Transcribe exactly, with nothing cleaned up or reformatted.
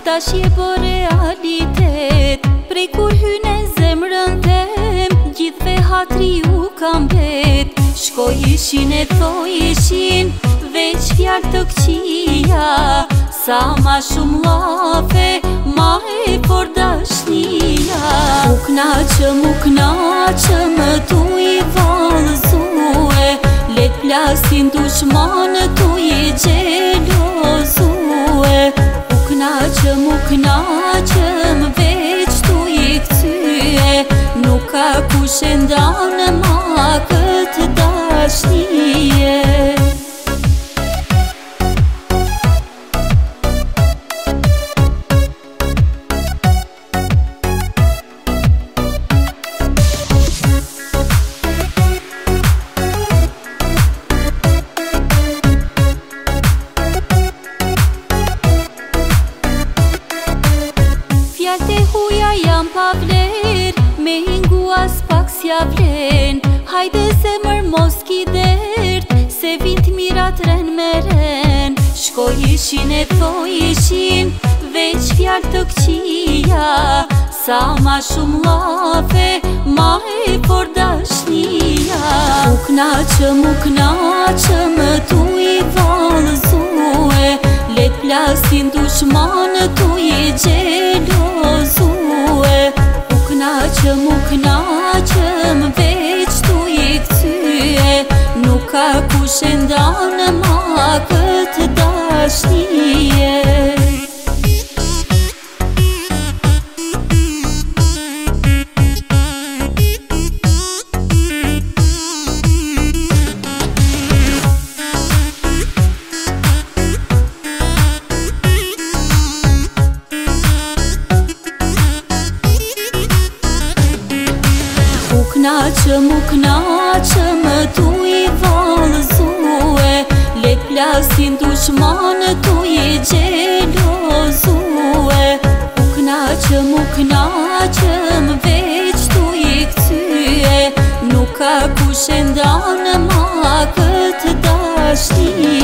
tash je bo realitet. Prej kur hyne zemrën tem, gjithve hatri u kam bet. Shkoj ishin e thoj ishin, veç fjallë të këqia. Sa ma shumë lafe, ma e por dashnia. U knaqëm, u knaqëm, tu i valëzue. Let plasin dushmanë, tu i gjelozue. U knaqëm, u knaqëm, veç tu i këtye. Nuk ka kush e ndanë ma këtë dashnie. Fjallë e huja jam pa vler, me hingu as pak s'ja vlen. Hajde zemër mos ki dert, se vind mirat ren me ren. Shkoj ishin e thoj ishin, veç fjallë të këqia. Sa ma shumë lafe, ma e por dashnia. U knaqëm, u knaqëm, tu i valëzue. Let plasin dushmanë, tu i gjelozue. U knaqëm, u knaqëm, veç tu i këtye. Nuk ka kush e ndanë ma këtë dashnie. U knaqëm, u knaqëm, tu i valëzue. Let plasin dushmanë, tu i gjelozue. U knaqëm, u knaqëm, veç tu i këtye. Nuk ka kush e ndanë ma këtë dashnie.